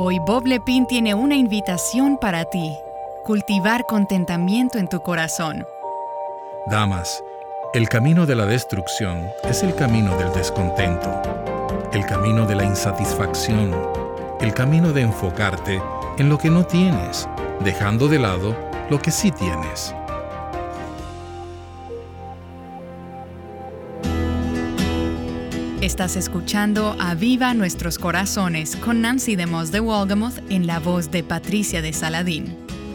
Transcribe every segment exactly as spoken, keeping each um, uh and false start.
Hoy Bob Lepine tiene una invitación para ti. Cultivar contentamiento en tu corazón. Damas, el camino de la destrucción es el camino del descontento, el camino de la insatisfacción, el camino de enfocarte en lo que no tienes, dejando de lado lo que sí tienes. Estás escuchando Aviva Nuestros Corazones con Nancy DeMoss de Wolgemuth en la voz de Patricia de Saladín.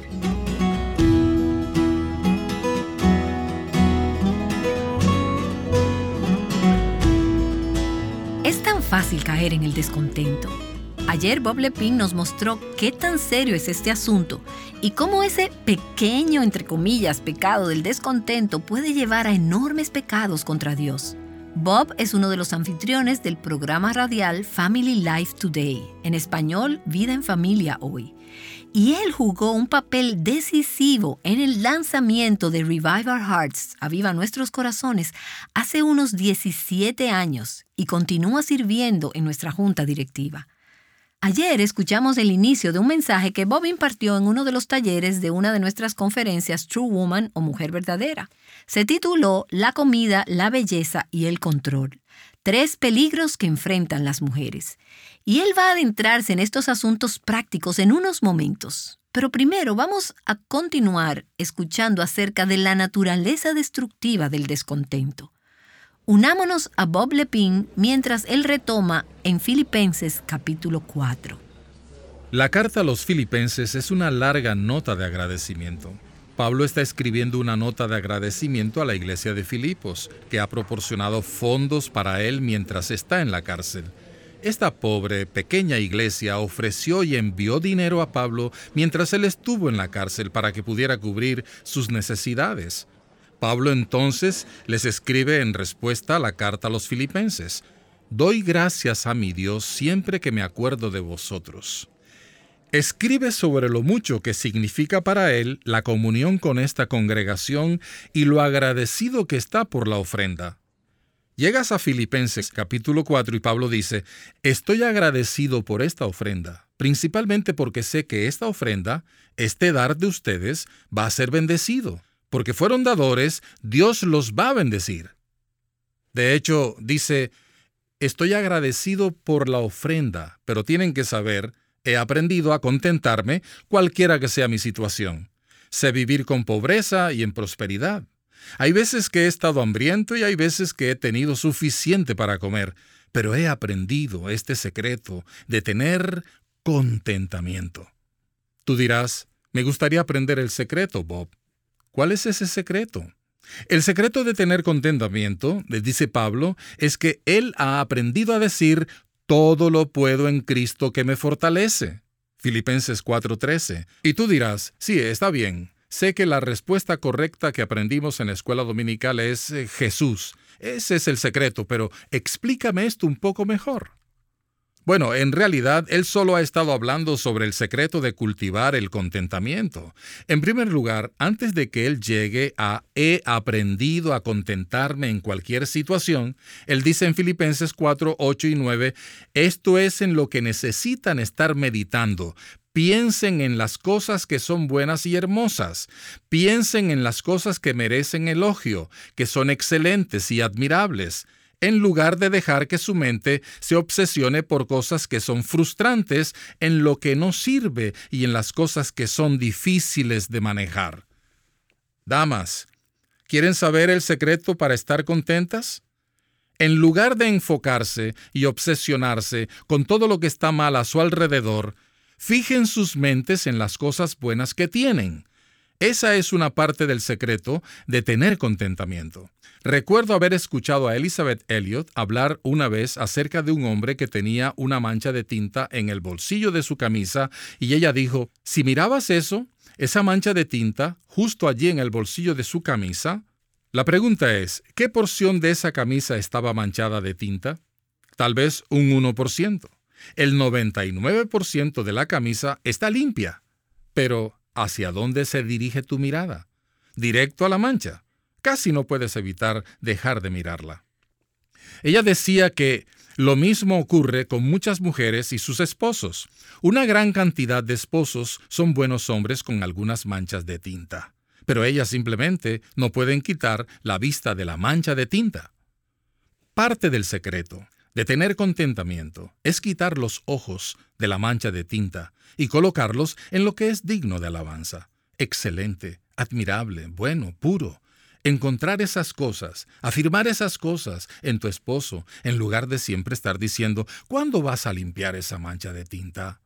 Es tan fácil caer en el descontento. Ayer Bob Lepine nos mostró qué tan serio es este asunto y cómo ese pequeño, entre comillas, pecado del descontento puede llevar a enormes pecados contra Dios. Bob es uno de los anfitriones del programa radial Family Life Today, en español, Vida en Familia Hoy. Y él jugó un papel decisivo en el lanzamiento de Revive Our Hearts, Aviva Nuestros Corazones, hace unos diecisiete años y continúa sirviendo en nuestra junta directiva. Ayer escuchamos el inicio de un mensaje que Bob impartió en uno de los talleres de una de nuestras conferencias True Woman o Mujer Verdadera. Se tituló La comida, la belleza y el control. Tres peligros que enfrentan las mujeres. Y él va a adentrarse en estos asuntos prácticos en unos momentos. Pero primero vamos a continuar escuchando acerca de la naturaleza destructiva del descontento. Unámonos a Bob Lepine mientras él retoma en Filipenses capítulo cuatro. La carta a los Filipenses es una larga nota de agradecimiento. Pablo está escribiendo una nota de agradecimiento a la iglesia de Filipos, que ha proporcionado fondos para él mientras está en la cárcel. Esta pobre, pequeña iglesia ofreció y envió dinero a Pablo mientras él estuvo en la cárcel para que pudiera cubrir sus necesidades. Pablo entonces les escribe en respuesta a la carta a los Filipenses: «Doy gracias a mi Dios siempre que me acuerdo de vosotros». Escribe sobre lo mucho que significa para él la comunión con esta congregación y lo agradecido que está por la ofrenda. Llegas a Filipenses capítulo cuatro y Pablo dice: «Estoy agradecido por esta ofrenda, principalmente porque sé que esta ofrenda, este dar de ustedes, va a ser bendecido. Porque fueron dadores, Dios los va a bendecir». De hecho, dice: «Estoy agradecido por la ofrenda, pero tienen que saber, he aprendido a contentarme cualquiera que sea mi situación. Sé vivir con pobreza y en prosperidad. Hay veces que he estado hambriento y hay veces que he tenido suficiente para comer, pero he aprendido este secreto de tener contentamiento». Tú dirás: «Me gustaría aprender el secreto, Bob». ¿Cuál es ese secreto? El secreto de tener contentamiento, les dice Pablo, es que él ha aprendido a decir: «Todo lo puedo en Cristo que me fortalece». Filipenses cuatro trece. Y tú dirás: «Sí, está bien. Sé que la respuesta correcta que aprendimos en la escuela dominical es eh, Jesús. Ese es el secreto, pero explícame esto un poco mejor». Bueno, en realidad, él solo ha estado hablando sobre el secreto de cultivar el contentamiento. En primer lugar, antes de que él llegue a «he aprendido a contentarme en cualquier situación», él dice en Filipenses cuatro, ocho y nueve, «Esto es en lo que necesitan estar meditando. Piensen en las cosas que son buenas y hermosas. Piensen en las cosas que merecen elogio, que son excelentes y admirables, en lugar de dejar que su mente se obsesione por cosas que son frustrantes, en lo que no sirve y en las cosas que son difíciles de manejar». Damas, ¿quieren saber el secreto para estar contentas? En lugar de enfocarse y obsesionarse con todo lo que está mal a su alrededor, fijen sus mentes en las cosas buenas que tienen. Esa es una parte del secreto de tener contentamiento. Recuerdo haber escuchado a Elisabeth Elliot hablar una vez acerca de un hombre que tenía una mancha de tinta en el bolsillo de su camisa y ella dijo: «Si mirabas eso, esa mancha de tinta, justo allí en el bolsillo de su camisa, la pregunta es, ¿qué porción de esa camisa estaba manchada de tinta? Tal vez un uno por ciento. El noventa y nueve por ciento de la camisa está limpia. Pero ¿hacia dónde se dirige tu mirada? Directo a la mancha. Casi no puedes evitar dejar de mirarla». Ella decía que Lo mismo ocurre con muchas mujeres y sus esposos. Una gran cantidad de esposos son buenos hombres con algunas manchas de tinta, pero ellas simplemente no pueden quitar la vista de la mancha de tinta. Parte del secreto de tener contentamiento es quitar los ojos de la mancha de tinta y colocarlos en lo que es digno de alabanza, excelente, admirable, bueno, puro. Encontrar esas cosas, afirmar esas cosas en tu esposo, en lugar de siempre estar diciendo, ¿cuándo vas a limpiar esa mancha de tinta?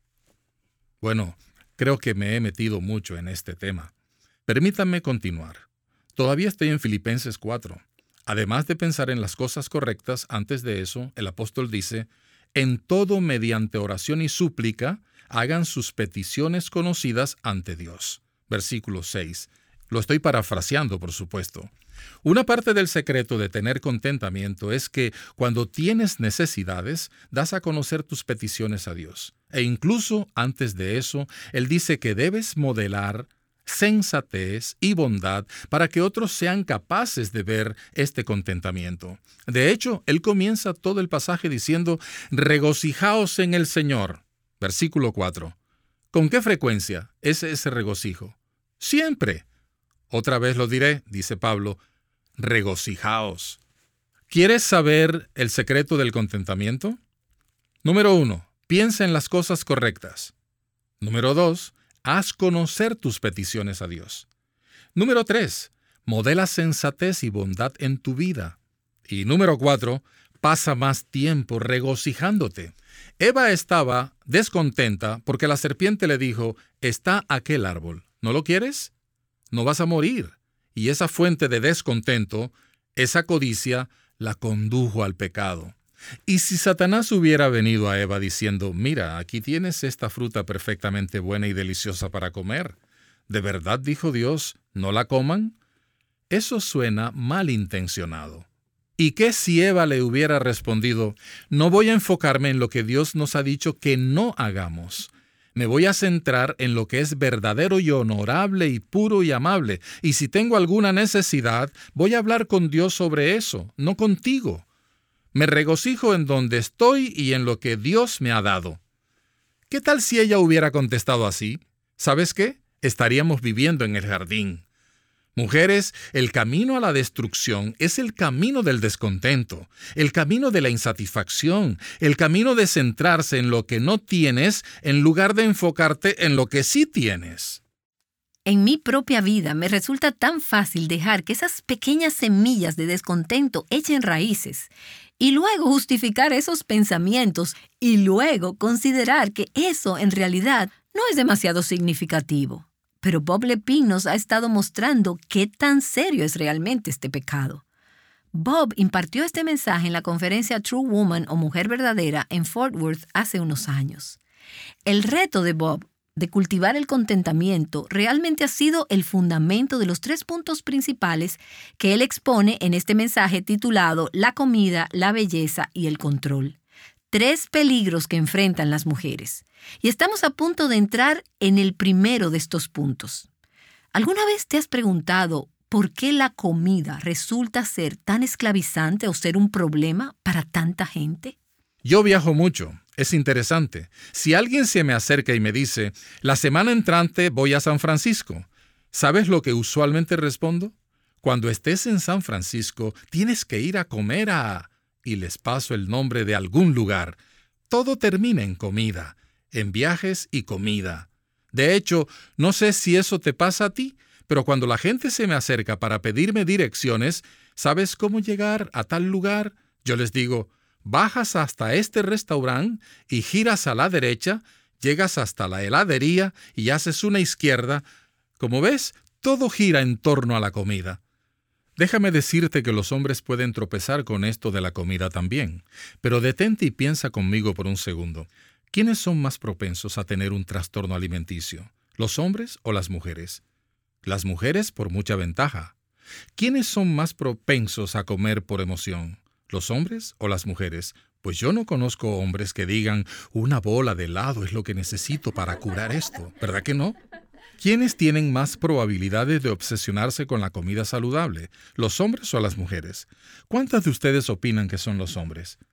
Bueno, creo que me he metido mucho en este tema. Permítanme continuar. Todavía estoy en Filipenses cuatro. Además de pensar en las cosas correctas, antes de eso, el apóstol dice, en todo mediante oración y súplica, hagan sus peticiones conocidas ante Dios. Versículo seis. Lo estoy parafraseando, por supuesto. Una parte del secreto de tener contentamiento es que cuando tienes necesidades, das a conocer tus peticiones a Dios. E incluso antes de eso, Él dice que debes modelar sensatez y bondad para que otros sean capaces de ver este contentamiento. De hecho, Él comienza todo el pasaje diciendo, regocijaos en el Señor. Versículo cuatro. ¿Con qué frecuencia es ese regocijo? Siempre. Otra vez lo diré, dice Pablo, regocijaos. ¿Quieres saber el secreto del contentamiento? Número uno, piensa en las cosas correctas. Número dos, haz conocer tus peticiones a Dios. Número tres, modela sensatez y bondad en tu vida. Y número cuatro, pasa más tiempo regocijándote. Eva estaba descontenta porque la serpiente le dijo, está aquel árbol, ¿no lo quieres? No vas a morir. Y esa fuente de descontento, esa codicia, la condujo al pecado. Y si Satanás hubiera venido a Eva diciendo, mira, aquí tienes esta fruta perfectamente buena y deliciosa para comer, ¿de verdad dijo Dios, no la coman? Eso suena malintencionado. ¿Y qué si Eva le hubiera respondido, no voy a enfocarme en lo que Dios nos ha dicho que no hagamos? Me voy a centrar en lo que es verdadero y honorable y puro y amable, y si tengo alguna necesidad, voy a hablar con Dios sobre eso, no contigo. Me regocijo en donde estoy y en lo que Dios me ha dado. ¿Qué tal si ella hubiera contestado así? ¿Sabes qué? Estaríamos viviendo en el jardín. Mujeres, el camino a la destrucción es el camino del descontento, el camino de la insatisfacción, el camino de centrarse en lo que no tienes en lugar de enfocarte en lo que sí tienes. En mi propia vida me resulta tan fácil dejar que esas pequeñas semillas de descontento echen raíces y luego justificar esos pensamientos y luego considerar que eso en realidad no es demasiado significativo. Pero Bob Lepine nos ha estado mostrando qué tan serio es realmente este pecado. Bob impartió este mensaje en la conferencia True Woman o Mujer Verdadera en Fort Worth hace unos años. El reto de Bob de cultivar el contentamiento realmente ha sido el fundamento de los tres puntos principales que él expone en este mensaje titulado La comida, la belleza y el control. Tres peligros que enfrentan las mujeres. Y estamos a punto de entrar en el primero de estos puntos. ¿Alguna vez te has preguntado por qué la comida resulta ser tan esclavizante o ser un problema para tanta gente? Yo viajo mucho. Es interesante. Si alguien se me acerca y me dice, la semana entrante voy a San Francisco, ¿sabes lo que usualmente respondo? Cuando estés en San Francisco, tienes que ir a comer a... y les paso el nombre de algún lugar. Todo termina en comida, en viajes y comida. De hecho, no sé si eso te pasa a ti, pero cuando la gente se me acerca para pedirme direcciones, ¿sabes cómo llegar a tal lugar? Yo les digo, bajas hasta este restaurante y giras a la derecha, llegas hasta la heladería y haces una izquierda. Como ves, todo gira en torno a la comida. Déjame decirte que los hombres pueden tropezar con esto de la comida también, pero detente y piensa conmigo por un segundo. ¿Quiénes son más propensos a tener un trastorno alimenticio? ¿Los hombres o las mujeres? Las mujeres por mucha ventaja. ¿Quiénes son más propensos a comer por emoción? ¿Los hombres o las mujeres? Pues yo no conozco hombres que digan, una bola de helado es lo que necesito para curar esto, ¿verdad que no? ¿Quiénes tienen más probabilidades de obsesionarse con la comida saludable? ¿Los hombres o las mujeres? ¿Cuántas de ustedes opinan que son los hombres?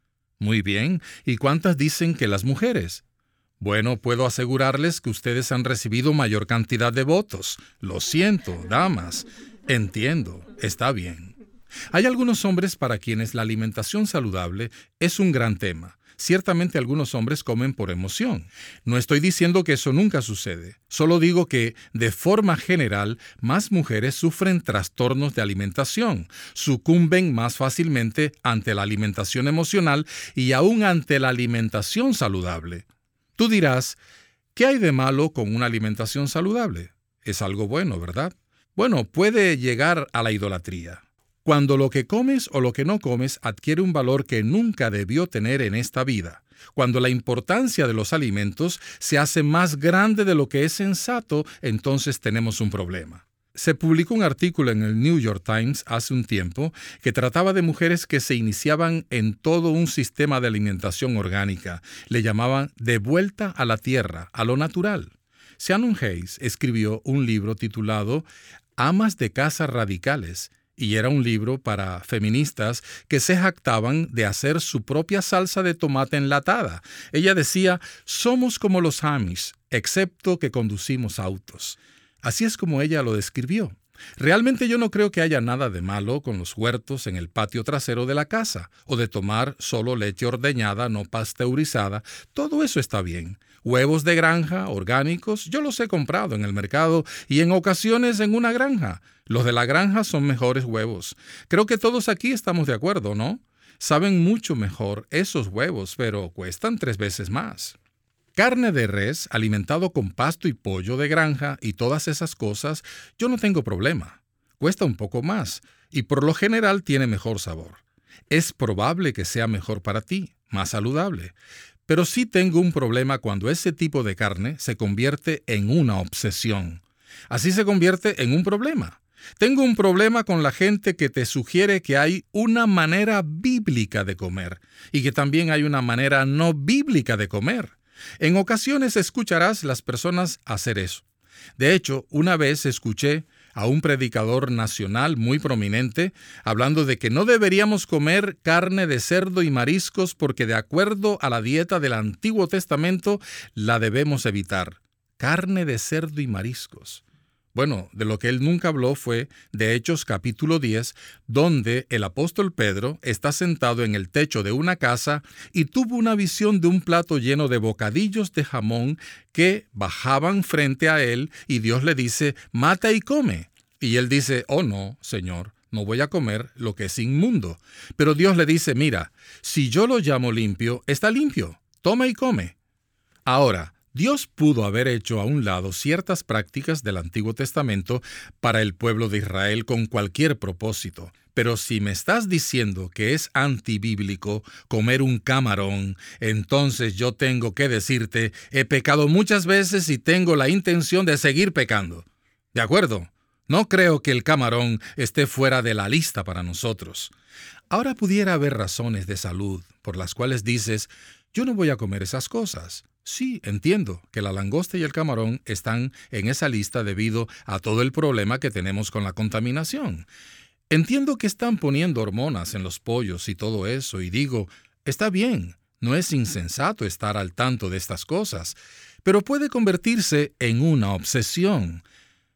Muy bien. ¿Y cuántas dicen que las mujeres? Bueno, puedo asegurarles que ustedes han recibido mayor cantidad de votos. Lo siento, damas. Entiendo. Está bien. Hay algunos hombres para quienes la alimentación saludable es un gran tema. Ciertamente algunos hombres comen por emoción. No estoy diciendo que eso nunca sucede. Solo digo que, de forma general, más mujeres sufren trastornos de alimentación, sucumben más fácilmente ante la alimentación emocional y aún ante la alimentación saludable. Tú dirás, ¿qué hay de malo con una alimentación saludable? Es algo bueno, ¿verdad? Bueno, puede llegar a la idolatría. Cuando lo que comes o lo que no comes adquiere un valor que nunca debió tener en esta vida, cuando la importancia de los alimentos se hace más grande de lo que es sensato, entonces tenemos un problema. Se publicó un artículo en el New York Times hace un tiempo que trataba de mujeres que se iniciaban en todo un sistema de alimentación orgánica. Le llamaban de vuelta a la tierra, a lo natural. Shannon Hayes escribió un libro titulado Amas de casa radicales, y era un libro para feministas que se jactaban de hacer su propia salsa de tomate enlatada. Ella decía, somos como los Amish, excepto que conducimos autos. Así es como ella lo describió. Realmente yo no creo que haya nada de malo con los huertos en el patio trasero de la casa, o de tomar solo leche ordeñada no pasteurizada. Todo eso está bien. Huevos de granja, orgánicos, yo los he comprado en el mercado y en ocasiones en una granja. Los de la granja son mejores huevos. Creo que todos aquí estamos de acuerdo, ¿no? Saben mucho mejor esos huevos, pero cuestan tres veces más. Carne de res, alimentado con pasto y pollo de granja y todas esas cosas, yo no tengo problema. Cuesta un poco más y por lo general tiene mejor sabor. Es probable que sea mejor para ti, más saludable. Pero sí tengo un problema cuando ese tipo de carne se convierte en una obsesión. Así se convierte en un problema. Tengo un problema con la gente que te sugiere que hay una manera bíblica de comer y que también hay una manera no bíblica de comer. En ocasiones escucharás las personas hacer eso. De hecho, una vez escuché a un predicador nacional muy prominente hablando de que no deberíamos comer carne de cerdo y mariscos porque de acuerdo a la dieta del Antiguo Testamento la debemos evitar. Carne de cerdo y mariscos. Bueno, de lo que él nunca habló fue de Hechos capítulo diez, donde el apóstol Pedro está sentado en el techo de una casa y tuvo una visión de un plato lleno de bocadillos de jamón que bajaban frente a él y Dios le dice, mata y come. Y él dice, oh no, Señor, no voy a comer lo que es inmundo. Pero Dios le dice, mira, si yo lo llamo limpio, está limpio, toma y come. Ahora, Dios pudo haber hecho a un lado ciertas prácticas del Antiguo Testamento para el pueblo de Israel con cualquier propósito. Pero si me estás diciendo que es antibíblico comer un camarón, entonces yo tengo que decirte, he pecado muchas veces y tengo la intención de seguir pecando. ¿De acuerdo? No creo que el camarón esté fuera de la lista para nosotros. Ahora pudiera haber razones de salud por las cuales dices, yo no voy a comer esas cosas. Sí, entiendo que la langosta y el camarón están en esa lista debido a todo el problema que tenemos con la contaminación. Entiendo que están poniendo hormonas en los pollos y todo eso, y digo, está bien, no es insensato estar al tanto de estas cosas, pero puede convertirse en una obsesión.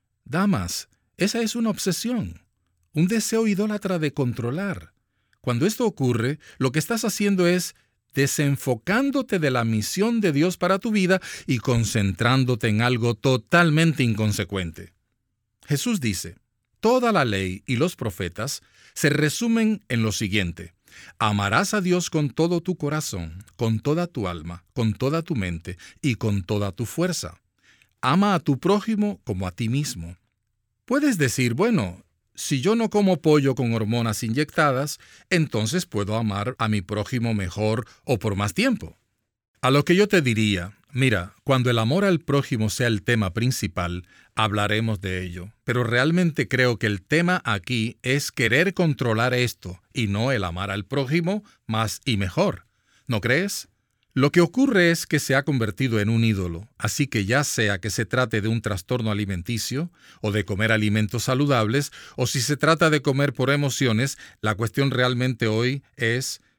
Damas, esa es una obsesión, un deseo idólatra de controlar. Cuando esto ocurre, lo que estás haciendo es desenfocándote de la misión de Dios para tu vida y concentrándote en algo totalmente inconsecuente. Jesús dice, toda la ley y los profetas se resumen en lo siguiente: amarás a Dios con todo tu corazón, con toda tu alma, con toda tu mente y con toda tu fuerza. Ama a tu prójimo como a ti mismo. Puedes decir, bueno, si yo no como pollo con hormonas inyectadas, entonces puedo amar a mi prójimo mejor o por más tiempo. A lo que yo te diría, mira, cuando el amor al prójimo sea el tema principal, hablaremos de ello. Pero realmente creo que el tema aquí es querer controlar esto y no el amar al prójimo más y mejor. ¿No crees? Lo que ocurre es que se ha convertido en un ídolo, así que ya sea que se trate de un trastorno alimenticio, o de comer alimentos saludables, o si se trata de comer por emociones, la cuestión realmente hoy es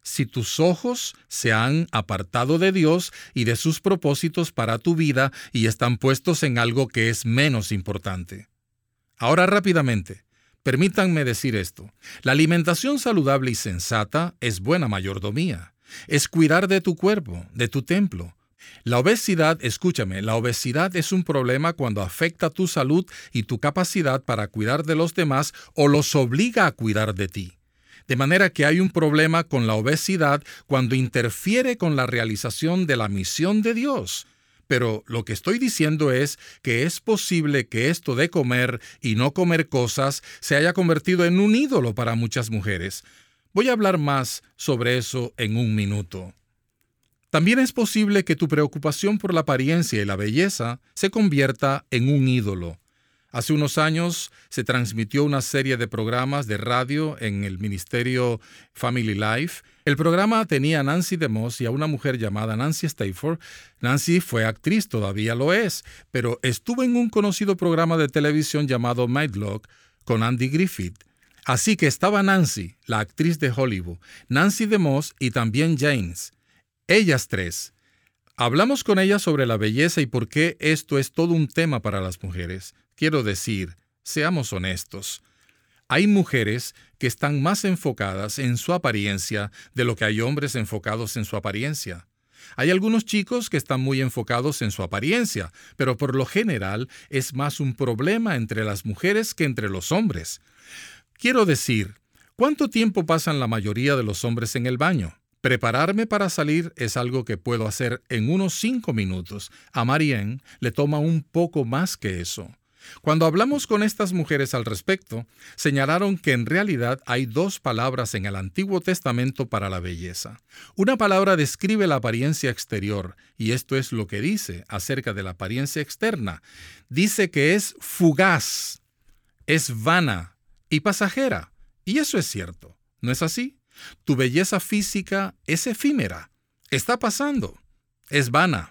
si tus ojos se han apartado de Dios y de sus propósitos para tu vida y están puestos en algo que es menos importante. Ahora rápidamente, permítanme decir esto. La alimentación saludable y sensata es buena mayordomía. Es cuidar de tu cuerpo, de tu templo. La obesidad, escúchame, la obesidad es un problema cuando afecta tu salud y tu capacidad para cuidar de los demás o los obliga a cuidar de ti. De manera que hay un problema con la obesidad cuando interfiere con la realización de la misión de Dios. Pero lo que estoy diciendo es que es posible que esto de comer y no comer cosas se haya convertido en un ídolo para muchas mujeres. Voy a hablar más sobre eso en un minuto. También es posible que tu preocupación por la apariencia y la belleza se convierta en un ídolo. Hace unos años se transmitió una serie de programas de radio en el ministerio Family Life. El programa tenía a Nancy DeMoss y a una mujer llamada Nancy Stafford. Nancy fue actriz, todavía lo es, pero estuvo en un conocido programa de televisión llamado Matlock con Andy Griffith. Así que estaba Nancy, la actriz de Hollywood, Nancy DeMoss y también James. Ellas tres. Hablamos con ellas sobre la belleza y por qué esto es todo un tema para las mujeres. Quiero decir, seamos honestos. Hay mujeres que están más enfocadas en su apariencia de lo que hay hombres enfocados en su apariencia. Hay algunos chicos que están muy enfocados en su apariencia, pero por lo general es más un problema entre las mujeres que entre los hombres. Quiero decir, ¿cuánto tiempo pasan la mayoría de los hombres en el baño? Prepararme para salir es algo que puedo hacer en unos cinco minutos. A Marianne le toma un poco más que eso. Cuando hablamos con estas mujeres al respecto, señalaron que en realidad hay dos palabras en el Antiguo Testamento para la belleza. Una palabra describe la apariencia exterior, y esto es lo que dice acerca de la apariencia externa. Dice que es fugaz, es vana y pasajera. Y eso es cierto, ¿no es así? Tu belleza física es efímera, está pasando, es vana.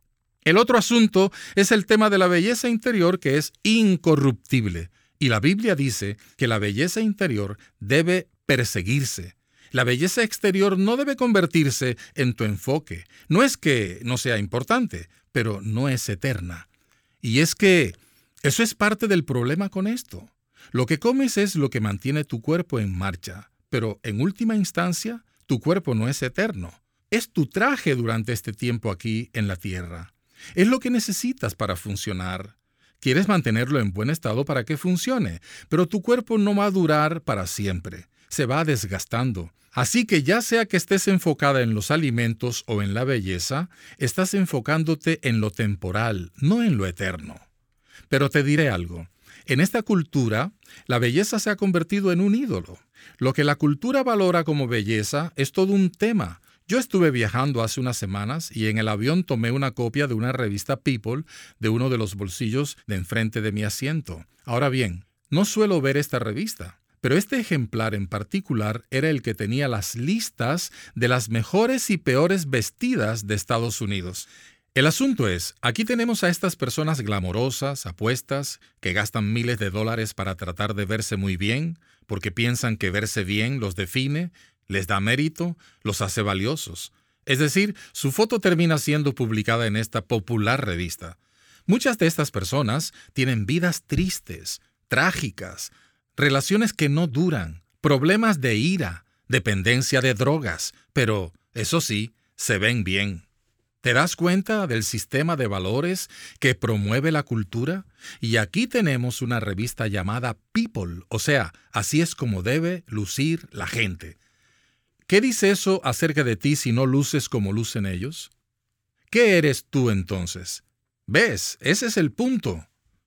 El otro asunto es el tema de la belleza interior que es incorruptible. Y la Biblia dice que la belleza interior debe perseguirse. La belleza exterior no debe convertirse en tu enfoque. No es que no sea importante, pero no es eterna. Y es que eso es parte del problema con esto. Lo que comes es lo que mantiene tu cuerpo en marcha, pero en última instancia, tu cuerpo no es eterno. Es tu traje durante este tiempo aquí en la tierra. Es lo que necesitas para funcionar. Quieres mantenerlo en buen estado para que funcione, pero tu cuerpo no va a durar para siempre. Se va desgastando. Así que ya sea que estés enfocada en los alimentos o en la belleza, estás enfocándote en lo temporal, no en lo eterno. Pero te diré algo. En esta cultura, la belleza se ha convertido en un ídolo. Lo que la cultura valora como belleza es todo un tema. Yo estuve viajando hace unas semanas y en el avión tomé una copia de una revista People de uno de los bolsillos de enfrente de mi asiento. Ahora bien, no suelo ver esta revista, pero este ejemplar en particular era el que tenía las listas de las mejores y peores vestidas de Estados Unidos. El asunto es, aquí tenemos a estas personas glamorosas, apuestas, que gastan miles de dólares para tratar de verse muy bien, porque piensan que verse bien los define, les da mérito, los hace valiosos. Es decir, su foto termina siendo publicada en esta popular revista. Muchas de estas personas tienen vidas tristes, trágicas, relaciones que no duran, problemas de ira, dependencia de drogas, pero, eso sí, se ven bien. ¿Te das cuenta del sistema de valores que promueve la cultura? Y aquí tenemos una revista llamada People, o sea, así es como debe lucir la gente. ¿Qué dice eso acerca de ti si no luces como lucen ellos? ¿Qué eres tú entonces? ¿Ves? Ese es el punto.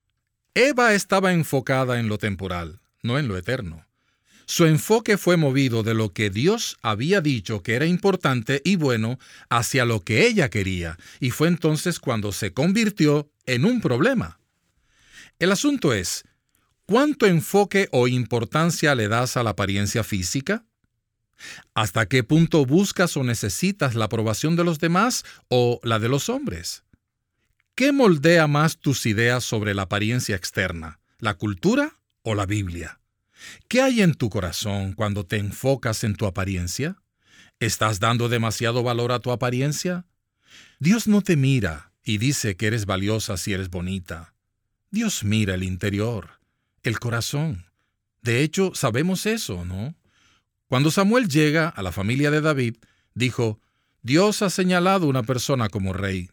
Eva estaba enfocada en lo temporal, no en lo eterno. Su enfoque fue movido de lo que Dios había dicho que era importante y bueno hacia lo que ella quería, y fue entonces cuando se convirtió en un problema. El asunto es, ¿cuánto enfoque o importancia le das a la apariencia física? ¿Hasta qué punto buscas o necesitas la aprobación de los demás o la de los hombres? ¿Qué moldea más tus ideas sobre la apariencia externa, la cultura o la Biblia? ¿Qué hay en tu corazón cuando te enfocas en tu apariencia? ¿Estás dando demasiado valor a tu apariencia? Dios no te mira y dice que eres valiosa si eres bonita. Dios mira el interior, el corazón. De hecho, sabemos eso, ¿no? Cuando Samuel llega a la familia de David, dijo, Dios ha señalado una persona como rey.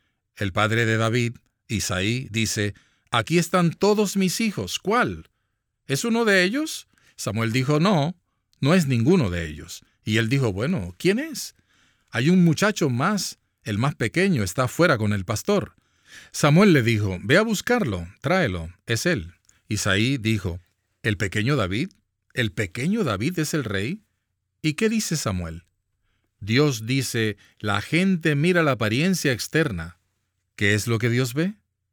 El padre de David, Isaí, dice, aquí están todos mis hijos, ¿cuál? ¿Es uno de ellos? Samuel dijo, no, no es ninguno de ellos. Y él dijo, bueno, ¿quién es? Hay un muchacho más, el más pequeño, está afuera con el pastor. Samuel le dijo, ve a buscarlo, tráelo, es él. Isaí dijo, ¿el pequeño David? ¿El pequeño David es el rey? ¿Y qué dice Samuel? Dios dice, la gente mira la apariencia externa. ¿Qué es lo que Dios ve?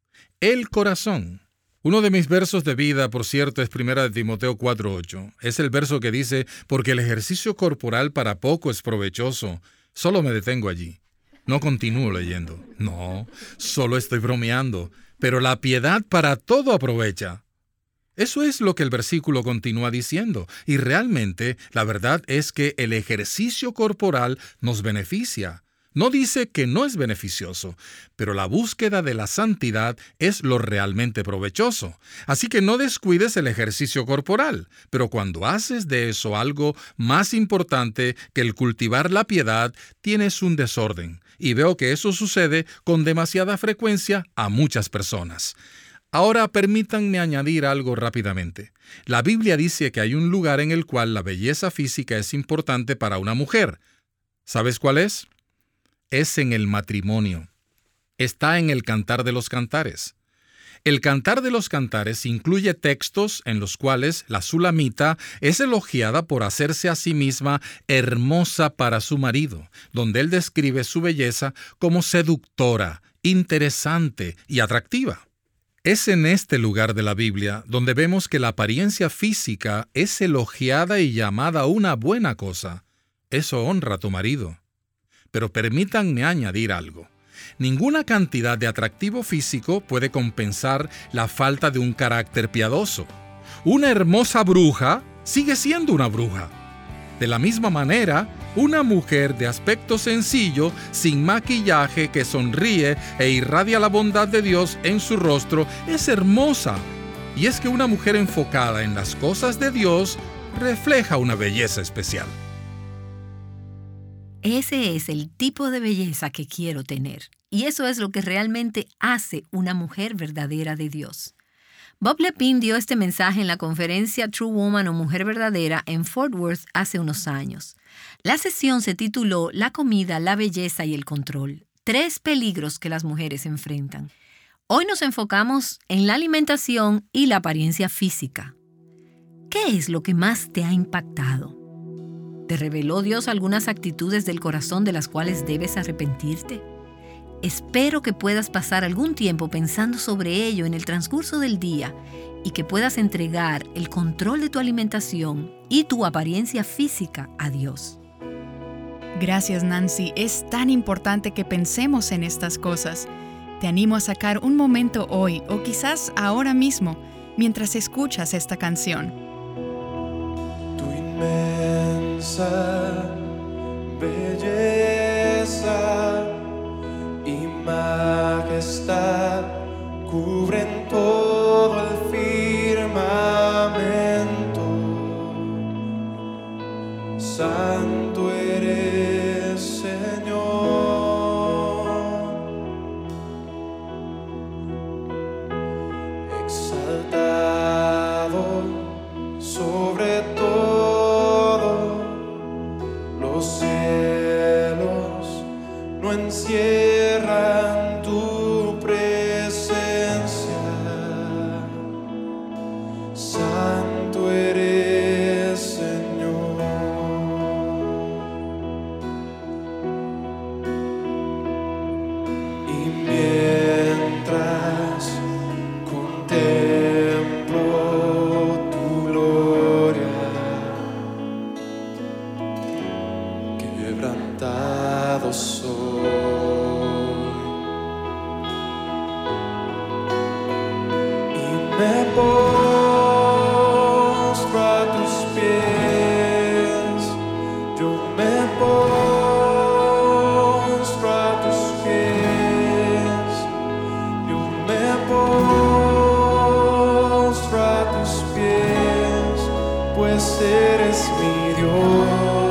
El corazón. Uno de mis versos de vida, por cierto, es primera de Timoteo cuatro ocho. Es el verso que dice, porque el ejercicio corporal para poco es provechoso. Solo me detengo allí. No continúo leyendo. No, solo estoy bromeando. Pero la piedad para todo aprovecha. Eso es lo que el versículo continúa diciendo. Y realmente, la verdad es que el ejercicio corporal nos beneficia. No dice que no es beneficioso, pero la búsqueda de la santidad es lo realmente provechoso. Así que no descuides el ejercicio corporal, pero cuando haces de eso algo más importante que el cultivar la piedad, tienes un desorden. Y veo que eso sucede con demasiada frecuencia a muchas personas. Ahora permítanme añadir algo rápidamente. La Biblia dice que hay un lugar en el cual la belleza física es importante para una mujer. ¿Sabes cuál es? Es en el matrimonio. Está en el Cantar de los Cantares. El Cantar de los Cantares incluye textos en los cuales la Sulamita es elogiada por hacerse a sí misma hermosa para su marido, donde él describe su belleza como seductora, interesante y atractiva. Es en este lugar de la Biblia donde vemos que la apariencia física es elogiada y llamada una buena cosa. Eso honra a tu marido. Pero permítanme añadir algo. Ninguna cantidad de atractivo físico puede compensar la falta de un carácter piadoso. Una hermosa bruja sigue siendo una bruja. De la misma manera, una mujer de aspecto sencillo, sin maquillaje, que sonríe e irradia la bondad de Dios en su rostro, es hermosa. Y es que una mujer enfocada en las cosas de Dios refleja una belleza especial. Ese es el tipo de belleza que quiero tener. Y eso es lo que realmente hace una mujer verdadera de Dios. Bob Lepine dio este mensaje en la conferencia True Woman o Mujer Verdadera en Fort Worth hace unos años. La sesión se tituló La comida, la belleza y el control. Tres peligros que las mujeres enfrentan. Hoy nos enfocamos en la alimentación y la apariencia física. ¿Qué es lo que más te ha impactado? ¿Te reveló Dios algunas actitudes del corazón de las cuales debes arrepentirte? Espero que puedas pasar algún tiempo pensando sobre ello en el transcurso del día y que puedas entregar el control de tu alimentación y tu apariencia física a Dios. Gracias, Nancy. Es tan importante que pensemos en estas cosas. Te animo a sacar un momento hoy o quizás ahora mismo mientras escuchas esta canción. Tu inmensa belleza y majestad cubren todo el firmamento. Santo eres, Señor. Exaltado sobre todo los cielos, no encierran tu presencia. Santo eres, Señor. Y mientras contemplo tu gloria, quebrantado soy. Me postro a tus pies, yo me postro Dios.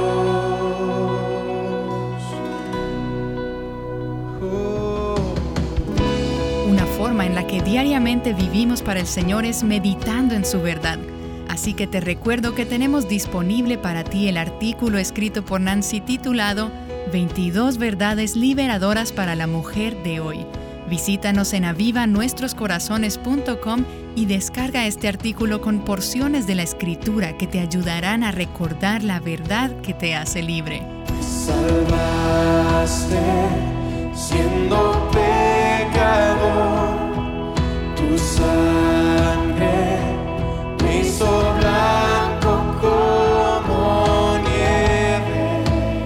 Oh. Una forma en la que diariamente vivimos para el Señor es meditando en su verdad. Así que te recuerdo que tenemos disponible para ti el artículo escrito por Nancy titulado veintidós verdades liberadoras para la mujer de hoy. Visítanos en aviva nuestros corazones punto com y descarga este artículo con porciones de la Escritura que te ayudarán a recordar la verdad que te hace libre. Me salvaste siendo pecador, tu sangre me hizo blanco como nieve.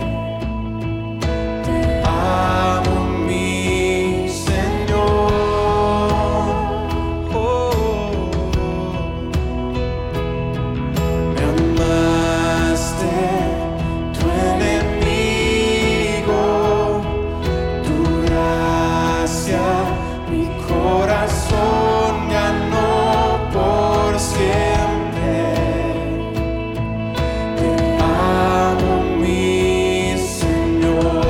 Te amo, mi Señor. Oh, me amaste, tu enemigo, tu gracia, mi corazón ganó por siempre. Te amo, mi Señor.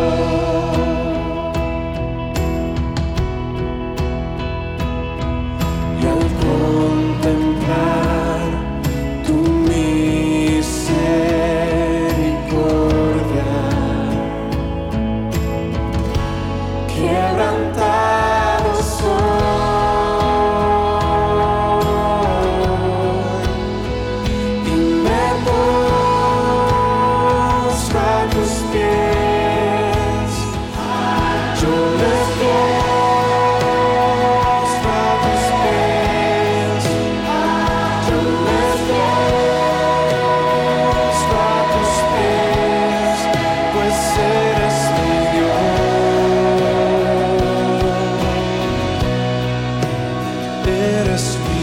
Y al contemplar tu misericordia, quebrantado soy y me postro a tus pies. Yo me postro a tus pies. Yo me postro a tus pies, pues eres mi Dios. Eres mi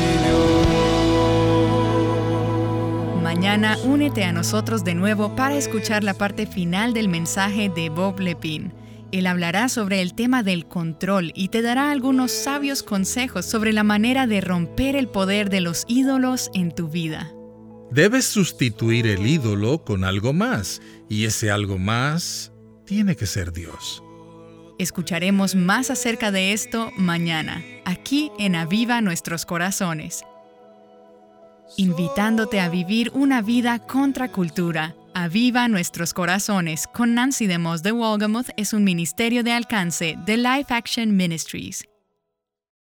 Dios. Mañana únete a nosotros de nuevo para escuchar la parte final del mensaje de Bob Lepine. Él hablará sobre el tema del control y te dará algunos sabios consejos sobre la manera de romper el poder de los ídolos en tu vida. Debes sustituir el ídolo con algo más, y ese algo más tiene que ser Dios. Escucharemos más acerca de esto mañana, aquí en Aviva Nuestros Corazones, invitándote a vivir una vida contra cultura. Aviva Nuestros Corazones con Nancy DeMoss de Wolgemuth es un ministerio de alcance de Life Action Ministries.